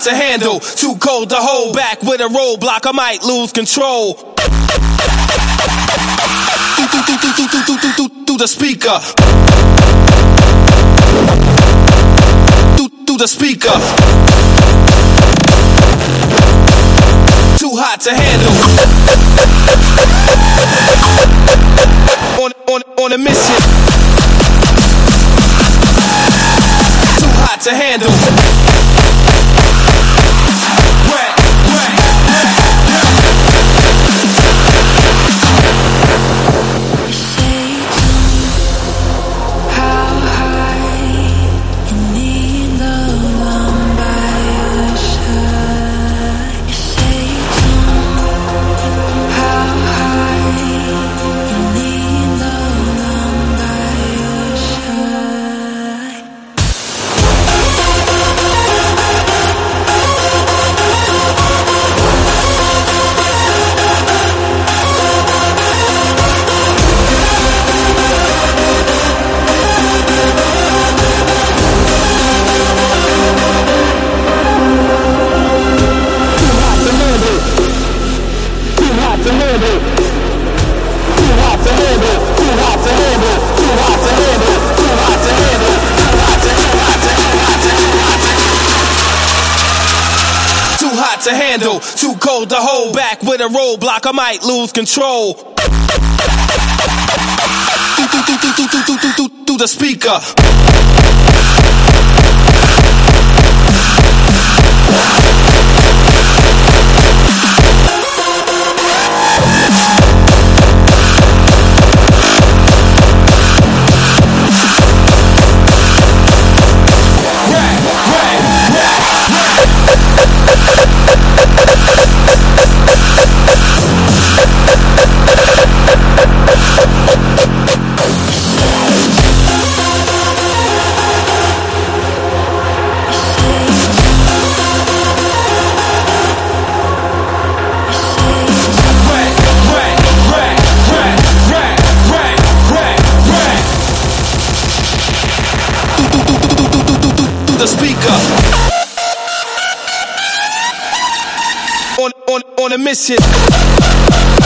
to handle, too cold to hold back. With a roadblock, I might lose control. Through the speaker. Through the speaker. Too hot to handle. On a mission. Too hot to handle. To handle, too cold to hold back. With a roadblock, I might lose control. Through the speaker. The speaker. On a mission.